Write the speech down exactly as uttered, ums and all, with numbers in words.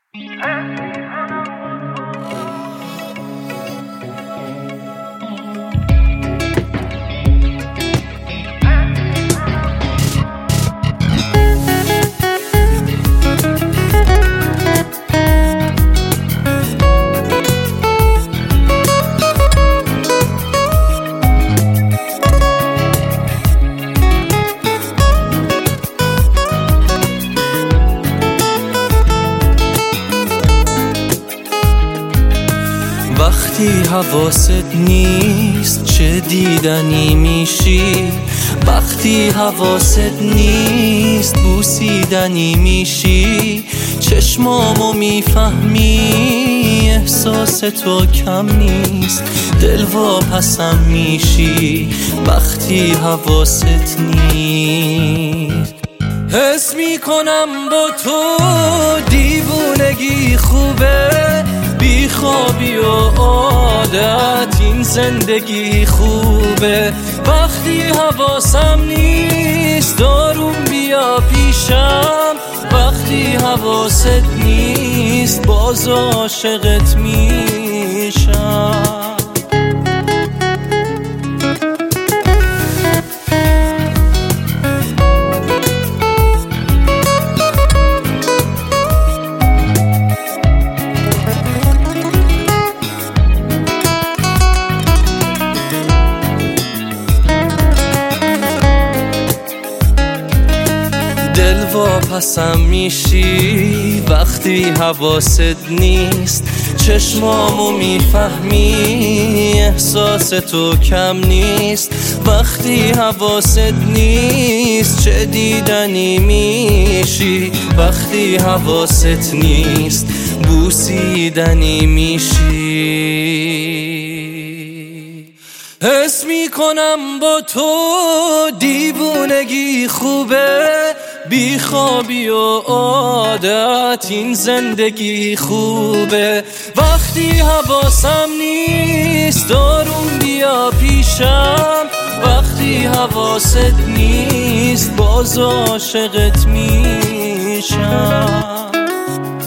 وقتی حواست نیست چه دیدنی میشی، وقتی حواست نیست بوسیدنی میشی، چشمامو میفهمی احساس تو کم نیست، دل واپسم میشی وقتی حواست نیست. حس میکنم با تو دیوونگی خوبه، بی خوابی و عادت این زندگی خوبه، وقتی حواسم نیست دارون بیا پیشم، وقتی حواست نیست باز عاشقت میشم. دل واپسم میشی وقتی حواست نیست، چشمامو میفهمی احساس تو کم نیست، وقتی حواست نیست چه دیدنی میشی، وقتی حواست نیست بوسیدنی میشی. حس میکنم با تو دیوونگی خوبه، بی خوابی و عادت این زندگی خوبه، وقتی حواسم نیست دارون بیا پیشم، وقتی حواست نیست باز عاشقت میشم.